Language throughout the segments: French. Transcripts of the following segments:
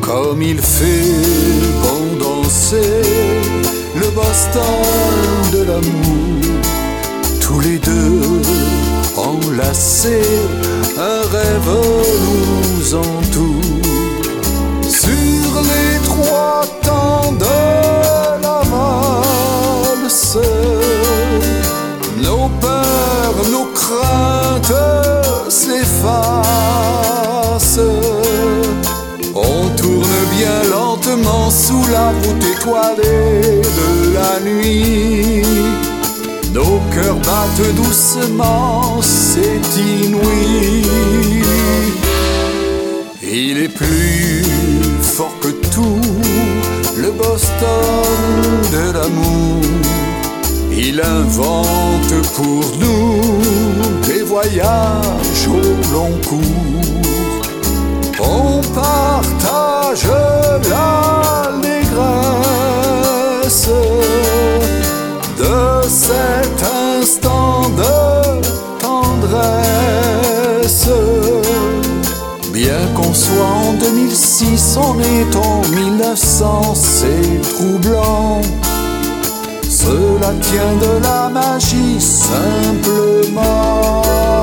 Comme il fait bon danser le Boston de l'amour, tous les deux enlacés, un rêve nous entoure. Sur les trois temps de la valse, nos peurs, nos craintes s'effacent. On tourne bien lentement sous la voûte étoilée de la nuit. Nos cœurs battent doucement, c'est inouï. Il est plus fort que tout, le Boston de l'amour. Il invente pour nous des voyages au long cours. On partage l'allégresse de cet instant de tendresse. Bien qu'on soit en 2006, on est en 1900, c'est troublant. Cela tient de la magie simplement.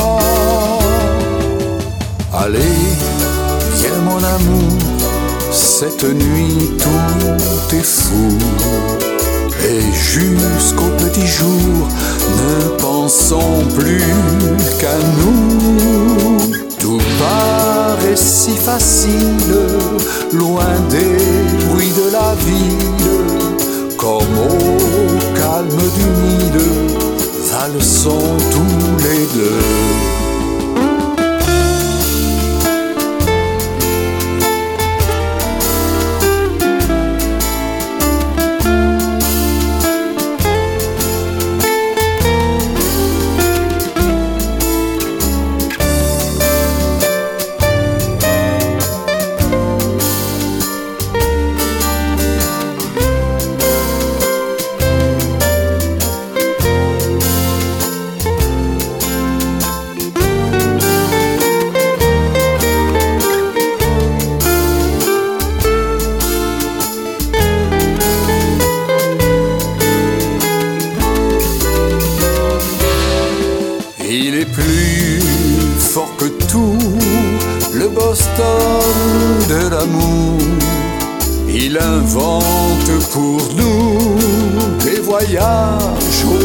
Allez, viens mon amour, cette nuit tout est fou. Et jusqu'au petit jour, ne pensons plus qu'à nous. Tout paraît si facile, loin des bruits de la ville. Comme au calme du Nil, valsons tous les deux. Il est plus fort que tout, le Boston de l'amour. Il invente pour nous des voyages au